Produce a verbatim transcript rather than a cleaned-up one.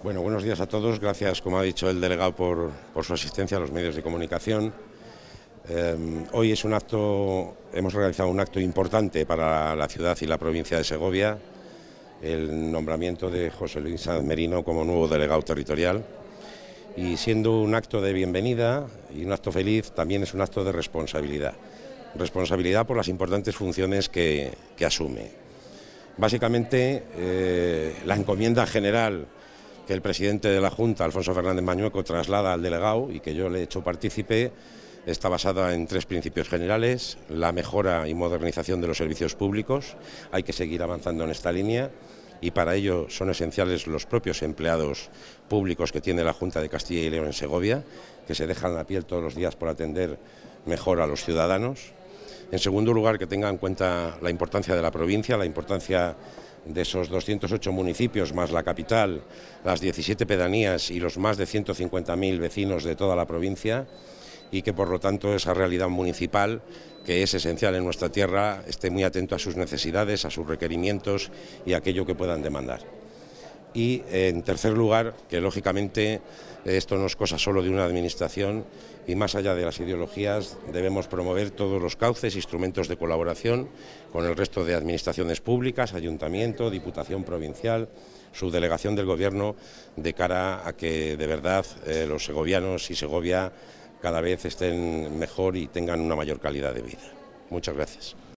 Bueno, buenos días a todos. Gracias, como ha dicho el delegado, por, por su asistencia a los medios de comunicación. Eh, hoy es un acto, hemos realizado un acto importante para la ciudad y la provincia de Segovia, el nombramiento de José Luis Sanz Merino como nuevo delegado territorial. Y siendo un acto de bienvenida y un acto feliz, también es un acto de responsabilidad. Responsabilidad por las importantes funciones que, que asume. Básicamente, eh, la encomienda general que el presidente de la Junta, Alfonso Fernández Mañueco, traslada al delegado y que yo le he hecho partícipe, está basada en tres principios generales: la mejora y modernización de los servicios públicos. Hay que seguir avanzando en esta línea y para ello son esenciales los propios empleados públicos que tiene la Junta de Castilla y León en Segovia, que se dejan la piel todos los días por atender mejor a los ciudadanos. En segundo lugar, que tenga en cuenta la importancia de la provincia, la importancia de esos doscientos ocho municipios más la capital, las diecisiete pedanías y los más de ciento cincuenta mil vecinos de toda la provincia, y que por lo tanto esa realidad municipal, que es esencial en nuestra tierra, esté muy atento a sus necesidades, a sus requerimientos y a aquello que puedan demandar. Y en tercer lugar, que lógicamente esto no es cosa solo de una administración y más allá de las ideologías debemos promover todos los cauces, instrumentos de colaboración con el resto de administraciones públicas, ayuntamiento, diputación provincial, subdelegación del gobierno, de cara a que de verdad eh, los segovianos y Segovia cada vez estén mejor y tengan una mayor calidad de vida. Muchas gracias.